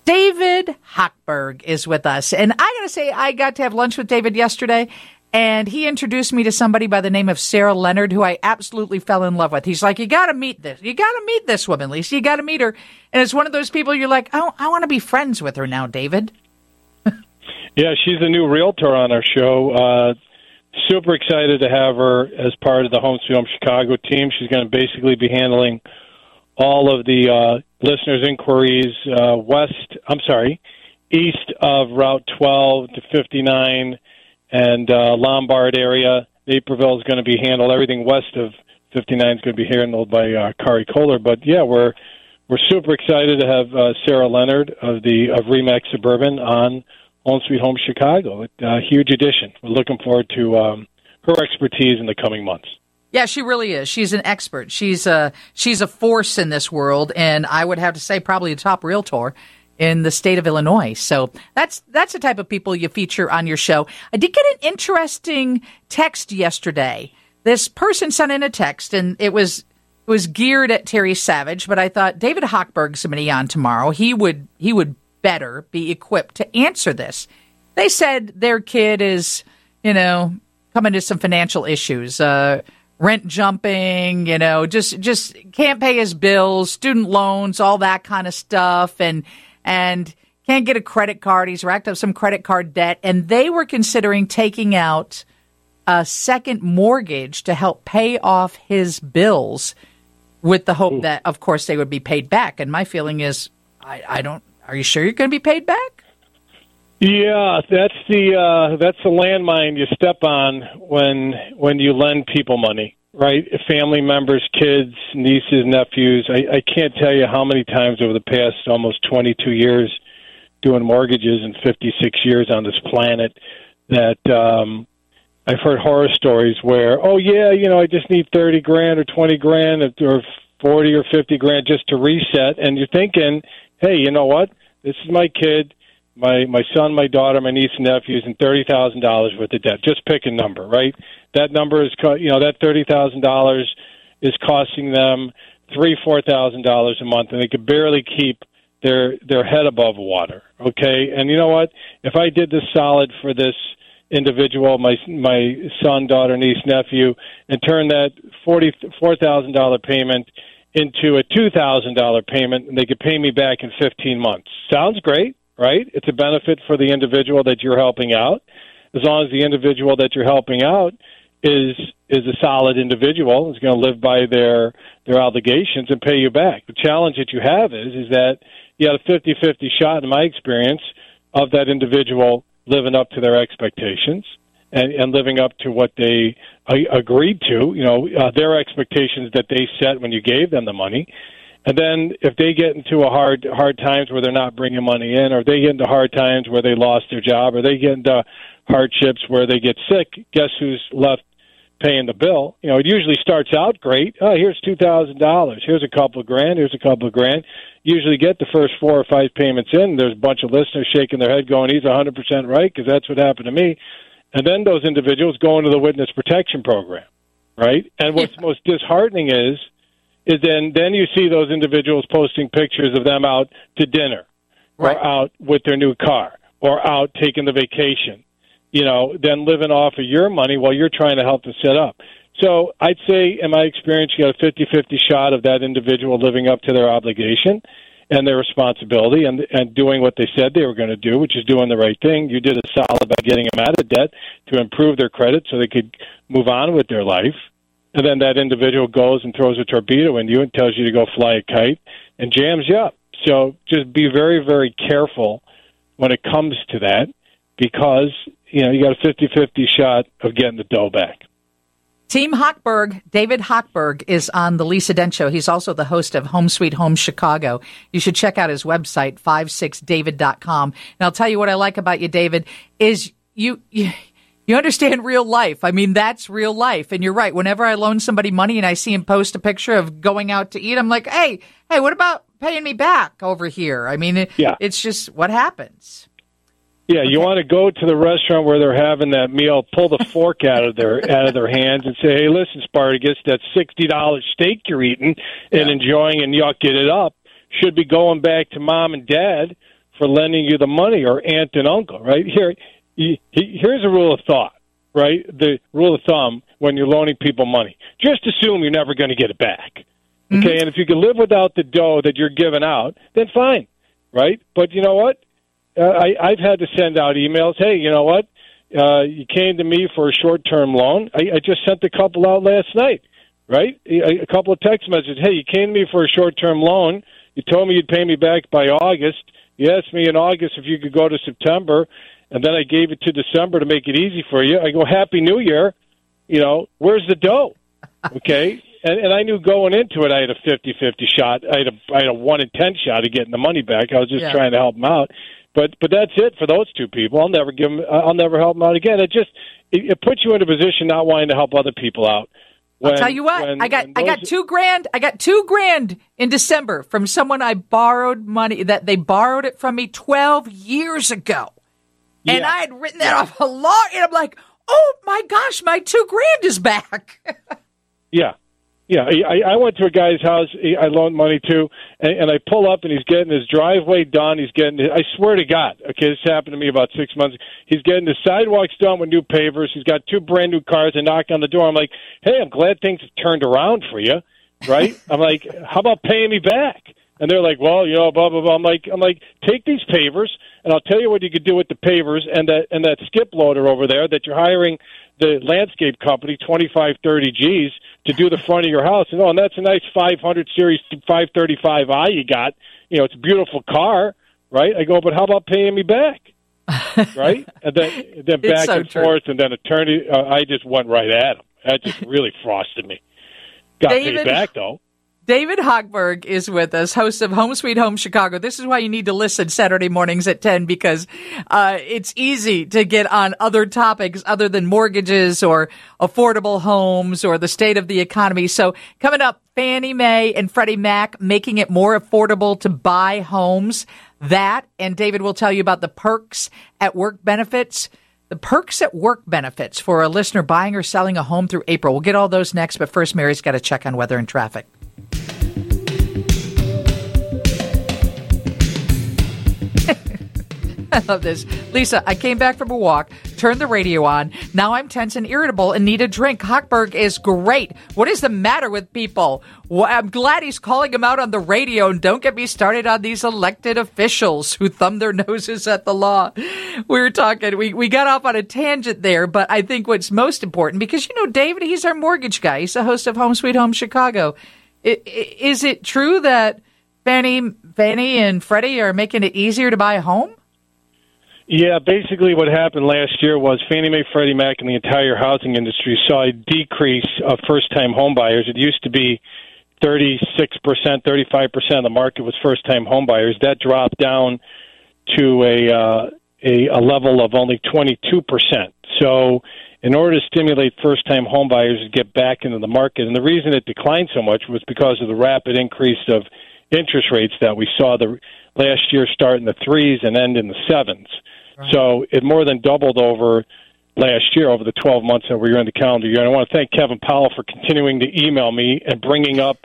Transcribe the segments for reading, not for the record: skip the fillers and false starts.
David Hochberg is with us. And I got to say, I got to have lunch with David yesterday, and he introduced me to somebody by the name of Sarah Leonard, who I absolutely fell in love with. He's like, you got to meet this. You got to meet this woman, Lisa. You got to meet her. And it's one of those people you're like, oh, I want to be friends with her now, David. Yeah, she's a new realtor on our show. Super excited to have her as part of the Home Sweet Home Chicago team. She's going to basically be handling all of the listeners' inquiries east of Route 12 to 59 and Lombard area. Naperville is going to be handled. Everything west of 59 is going to be handled by Kari Kohler. But yeah, we're super excited to have Sarah Leonard of Remax Suburban on Home Sweet Home Chicago. A huge addition. We're looking forward to her expertise in the coming months. Yeah, she really is. She's an expert. She's a force in this world, and I would have to say probably a top realtor in the state of Illinois. So that's the type of people you feature on your show. I did get an interesting text yesterday. This person sent in a text, and it was geared at Terry Savage, but I thought David Hochberg's going to be on tomorrow. He would better be equipped to answer this. They said their kid is, coming to some financial issues. Rent jumping, just can't pay his bills, student loans, all that kind of stuff, and can't get a credit card. He's racked up some credit card debt, and they were considering taking out a second mortgage to help pay off his bills with the hope that, of course, they would be paid back. And my feeling is, are you sure you're going to be paid back? Yeah, that's the landmine you step on when you lend people money, right? Family members, kids, nieces, nephews. I can't tell you how many times over the past almost 22 years doing mortgages and 56 years on this planet that I've heard horror stories where, I just need 30 grand or 20 grand or 40 or 50 grand just to reset. And you're thinking, hey, you know what? This is my kid. My son, my daughter, my niece and nephews, and $30,000 worth of debt. Just pick a number, right? That number is, that $30,000 is costing them $3,000-$4,000 a month, and they could barely keep their head above water. Okay, and you know what? If I did this solid for this individual, my son, daughter, niece, nephew, and turn that $4,000 payment into a $2,000 payment, and they could pay me back in 15 months. Sounds great. Right? It's a benefit for the individual that you're helping out. As long as the individual that you're helping out is a solid individual, is going to live by their obligations and pay you back. The challenge that you have is that you had a 50-50 shot, in my experience, of that individual living up to their expectations and living up to what they agreed to, their expectations that they set when you gave them the money. And then if they get into a hard times where they're not bringing money in, or they get into hard times where they lost their job, or they get into hardships where they get sick, guess who's left paying the bill? It usually starts out great. Oh, here's $2,000. Here's a couple of grand. Here's a couple of grand. Usually get the first 4 or 5 payments in. There's a bunch of listeners shaking their head going, he's 100% right, because that's what happened to me. And then those individuals go into the witness protection program, right? And what's most disheartening is then you see those individuals posting pictures of them out to dinner, right, or out with their new car, or out taking the vacation, then living off of your money while you're trying to help them set up. So I'd say, in my experience, you got a 50-50 shot of that individual living up to their obligation and their responsibility and doing what they said they were going to do, which is doing the right thing. You did a solid by getting them out of debt to improve their credit so they could move on with their life. And then that individual goes and throws a torpedo in you and tells you to go fly a kite and jams you up. So just be very, very careful when it comes to that, because, you got a 50-50 shot of getting the dough back. Team Hochberg, David Hochberg, is on the Lisa Dent Show. He's also the host of Home Sweet Home Chicago. You should check out his website, 56david.com. And I'll tell you what I like about you, David, is you understand real life. I mean, that's real life. And you're right. Whenever I loan somebody money and I see him post a picture of going out to eat, I'm like, hey, what about paying me back over here? I mean, it's just what happens. Yeah, okay. You want to go to the restaurant where they're having that meal, pull the fork out of their hands and say, hey, listen, Spartacus, that $60 steak you're eating and enjoying and yucking it up should be going back to mom and dad for lending you the money, or aunt and uncle, right? Here's a rule of thought, right? The rule of thumb when you're loaning people money. Just assume you're never going to get it back. Okay, Mm-hmm. and if you can live without the dough that you're giving out, then fine, right? But you know what? I've had to send out emails. Hey, you know what? You came to me for a short-term loan. I just sent a couple out last night, right? A couple of text messages. Hey, you came to me for a short-term loan. You told me you'd pay me back by August. You asked me in August if you could go to September, and then I gave it to December to make it easy for you. I go, Happy New Year. You know, where's the dough? Okay? And I knew going into it I had a 50-50 shot. I had a 1 in 10 shot of getting the money back. I was just trying to help them out. But that's it for those two people. I'll never help them out again. It puts you in a position not wanting to help other people out. I'll tell you what, I got $2,000. I got $2,000 in December from someone I borrowed money that they borrowed it from me 12 years ago. Yeah. And I had written that off a lot, and I'm like, oh my gosh, my $2,000 is back. Yeah. Yeah, I went to a guy's house I loaned money to, and I pull up, and he's getting his driveway done. I swear to God, okay, this happened to me about 6 months. He's getting his sidewalks done with new pavers. He's got 2 brand-new cars. I knock on the door. I'm like, hey, I'm glad things have turned around for you, right? I'm like, how about paying me back? And they're like, well, you know, blah, blah, blah. I'm like, take these pavers, and I'll tell you what you could do with the pavers and that skip loader over there that you're hiring the landscape company, 25, 30 G's, to do the front of your house. And that's a nice 500 Series 535i you got. You know, it's a beautiful car, right? I go, but how about paying me back? Right? And then back and forth, and then attorney, I just went right at him. That just really frosted me. Got paid back, though. David Hochberg is with us, host of Home Sweet Home Chicago. This is why you need to listen Saturday mornings at 10, because it's easy to get on other topics other than mortgages or affordable homes or the state of the economy. So coming up, Fannie Mae and Freddie Mac making it more affordable to buy homes. That, and David will tell you about the perks at work benefits. The perks at work benefits for a listener buying or selling a home through April. We'll get all those next, but first, Mary's got to check on weather and traffic. I love this. Lisa, I came back from a walk, turned the radio on. Now I'm tense and irritable and need a drink. Hochberg is great. What is the matter with people? Well, I'm glad he's calling them out on the radio. And don't get me started on these elected officials who thumb their noses at the law. We were talking, we got off on a tangent there, but I think what's most important, because, you know, David, he's our mortgage guy. He's the host of Home Sweet Home Chicago. Is it true that Fannie and Freddie are making it easier to buy a home? Yeah, basically what happened last year was Fannie Mae, Freddie Mac, and the entire housing industry saw a decrease of first-time home buyers. It used to be 36%, 35% of the market was first-time home buyers. That dropped down to a level of only 22%. So in order to stimulate first-time home buyers to get back into the market, and the reason it declined so much was because of the rapid increase of interest rates that we saw the last year start in the 3s and end in the 7s. Right. So it more than doubled over last year, over the 12 months that we were in the calendar year. And I want to thank Kevin Powell for continuing to email me and bringing up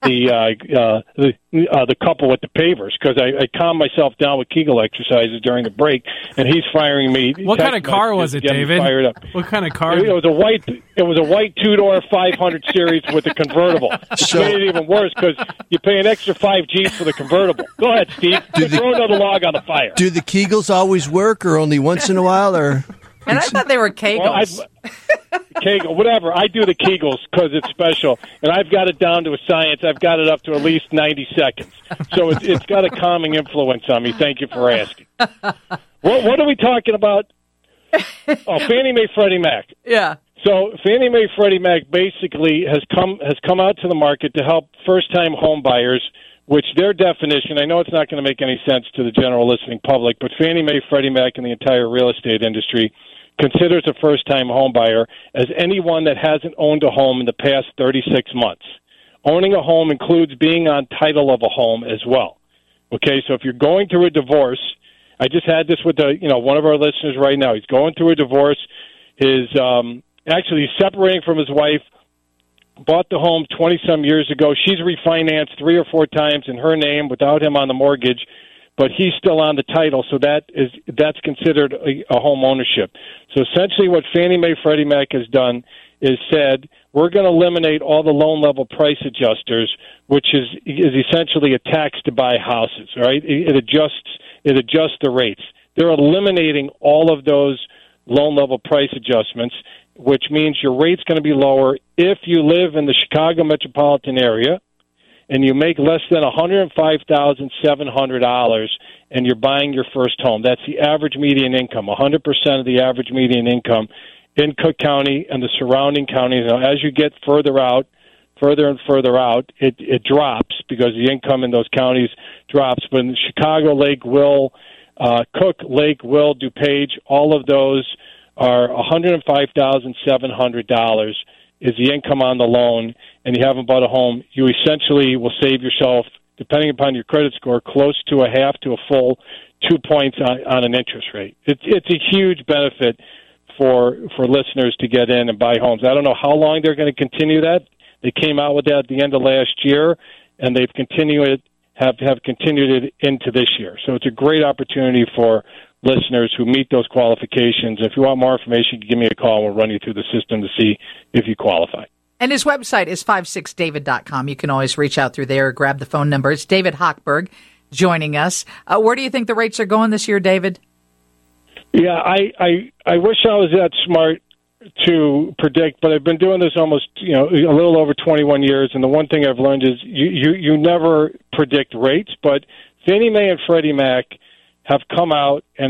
the couple with the pavers, because I calmed myself down with Kegel exercises during the break, and he's firing me. What kind of car was it, David? Fired up. What kind of car? It was a white 2-door 500 Series with a convertible. It made it even worse because you pay an extra 5 G's for the convertible. Go ahead, Steve. Throw another log on the fire. Do the Kegels always work, or only once in a while, or? And I thought they were Kegels. Kegel, whatever. I do the Kegels because it's special, and I've got it down to a science. I've got it up to at least 90 seconds. So it's got a calming influence on me. Thank you for asking. What are we talking about? Oh, Fannie Mae, Freddie Mac. Yeah. So Fannie Mae, Freddie Mac basically has come out to the market to help first-time home buyers, which their definition, I know it's not going to make any sense to the general listening public, but Fannie Mae, Freddie Mac, and the entire real estate industry considers a first-time home buyer as anyone that hasn't owned a home in the past 36 months. Owning a home includes being on title of a home as well. Okay, so if you're going through a divorce, I just had this with one of our listeners right now. He's going through a divorce. He's separating from his wife. Bought the home 20-some years ago. She's refinanced 3 or 4 times in her name without him on the mortgage. but he's still on the title, so that's considered a home ownership. So essentially what Fannie Mae Freddie Mac has done is said, we're going to eliminate all the loan level price adjusters, which is essentially a tax to buy houses, right? It adjusts the rates. They're eliminating all of those loan level price adjustments, which means your rate's going to be lower if you live in the Chicago metropolitan area and you make less than $105,700 and you're buying your first home. That's the average median income, 100% of the average median income in Cook County and the surrounding counties. Now, as you get further and further out, it drops because the income in those counties drops. But in Chicago, Lake, Will, Cook, Lake, Will, DuPage, all of those are $105,700 is the income on the loan, and you haven't bought a home. You essentially will save yourself, depending upon your credit score, close to a half to a full 2 points on an interest rate. It's a huge benefit for listeners to get in and buy homes. I don't know how long they're going to continue that. They came out with that at the end of last year, and they've continued have continued it into this year. So it's a great opportunity for listeners who meet those qualifications. If you want more information, give me a call. We'll run you through the system to see if you qualify. And his website is 56david.com. You can always reach out through there, grab the phone number. It's David Hochberg joining us. Where do you think the rates are going this year, David? Yeah, I wish I was that smart to predict, but I've been doing this almost, a little over 21 years, and the one thing I've learned is you never predict rates, but Fannie Mae and Freddie Mac have come out and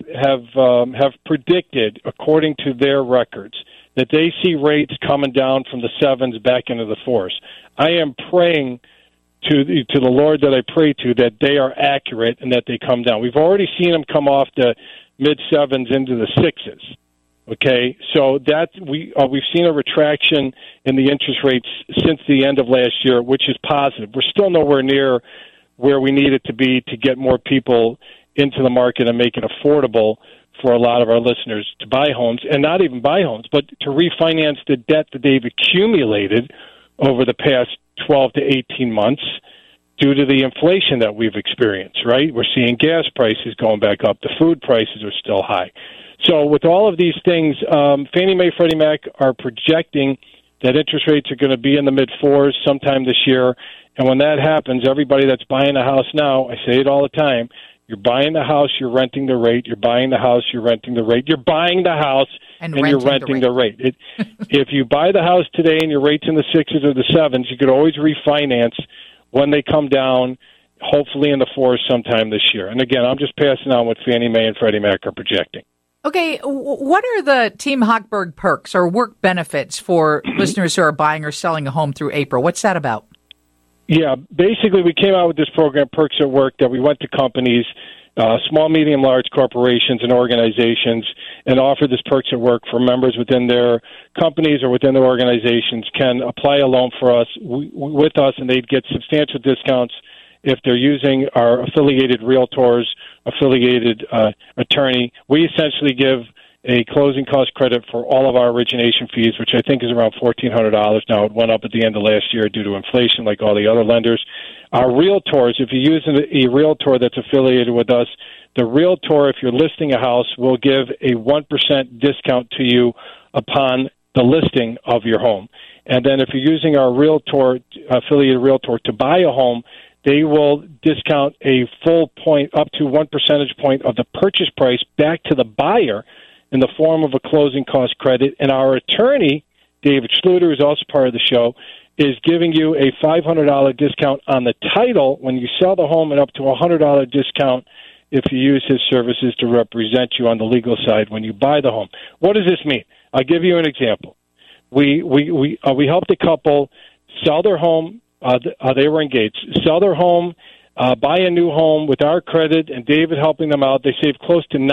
have predicted, according to their records, that they see rates coming down from the 7s back into the 4s. I am praying to the Lord that I pray to that they are accurate and that they come down. We've already seen them come off the mid-7s into the 6s. Okay, so that we've seen a retraction in the interest rates since the end of last year, which is positive. We're still nowhere near where we need it to be to get more people into the market and make it affordable for a lot of our listeners to buy homes, and not even buy homes, but to refinance the debt that they've accumulated over the past 12 to 18 months due to the inflation that we've experienced, right? We're seeing gas prices going back up. The food prices are still high. So with all of these things, Fannie Mae, Freddie Mac are projecting that interest rates are going to be in the mid-4s sometime this year. And when that happens, everybody that's buying a house now, I say it all the time, you're buying the house, you're renting the rate. You're buying the house, you're renting the rate. You're buying the house, and you're renting the rate. If you buy the house today and your rate's in the 6s or the 7s, you could always refinance when they come down, hopefully in the 4s sometime this year. And again, I'm just passing on what Fannie Mae and Freddie Mac are projecting. Okay, what are the Team Hochberg perks or work benefits for listeners who are buying or selling a home through April? What's that about? Yeah, basically we came out with this program, Perks at Work, that we went to companies, small, medium, large corporations and organizations, and offered this Perks at Work for members within their companies or within their organizations can apply a loan for us with us, and they'd get substantial discounts if they're using our affiliated realtors, affiliated attorney. We essentially give a closing cost credit for all of our origination fees, which I think is around $1,400 now. It went up at the end of last year due to inflation like all the other lenders. Our realtors, if you use a realtor that's affiliated with us, the realtor, if you're listing a house, will give a 1% discount to you upon the listing of your home. And then if you're using our realtor, affiliated realtor to buy a home, they will discount a full point, up to 1 percentage point of the purchase price back to the buyer in the form of a closing cost credit. And our attorney, David Schluter, who's also part of the show, is giving you a $500 discount on the title when you sell the home and up to a $100 discount if you use his services to represent you on the legal side when you buy the home. What does this mean? I'll give you an example. We helped a couple sell their home. They were engaged. Sell their home, buy a new home with our credit, and David helping them out. They saved close to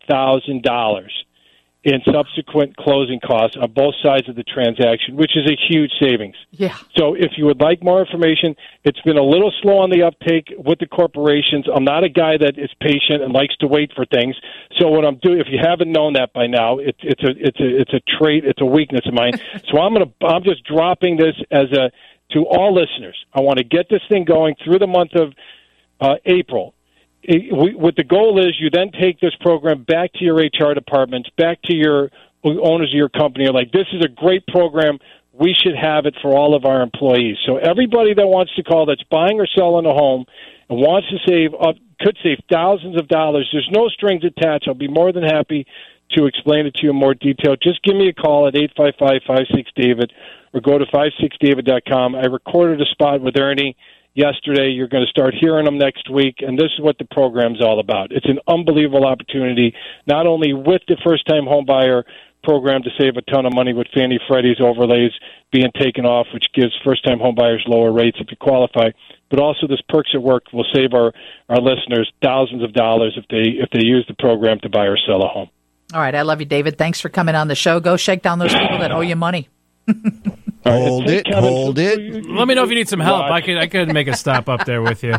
$9,000 in subsequent closing costs on both sides of the transaction, which is a huge savings. Yeah. So if you would like more information, it's been a little slow on the uptake with the corporations. I'm not a guy that is patient and likes to wait for things. So what I'm doing, if you haven't known that by now, it's a trait, it's a weakness of mine. So I'm just dropping this to all listeners. I want to get this thing going through the month of April. what the goal is, you then take this program back to your HR departments, back to your owners of your company. You're like, this is a great program. We should have it for all of our employees. So everybody that wants to call that's buying or selling a home and wants to save up, could save thousands of dollars. There's no strings attached. I'll be more than happy to explain it to you in more detail. Just give me a call at 855-56-DAVID or go to 56david.com. I recorded a spot with Ernie yesterday. You're going to start hearing them next week, and this is what the program's all about. It's an unbelievable opportunity, not only with the first-time home buyer program to save a ton of money with Fannie Freddie's overlays being taken off, which gives first-time home buyers lower rates if you qualify, but also this Perks at Work will save our listeners thousands of dollars if they use the program to buy or sell a home. All right, I love you, David. Thanks for coming on the show. Go shake down those people that owe you money. Hold it. Let me know if you need some help. I could make a stop up there with you.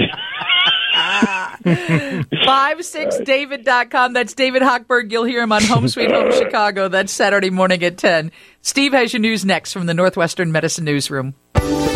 56david.com. That's David Hochberg. You'll hear him on Home Sweet Home Chicago. That's Saturday morning at 10. Steve has your news next from the Northwestern Medicine Newsroom.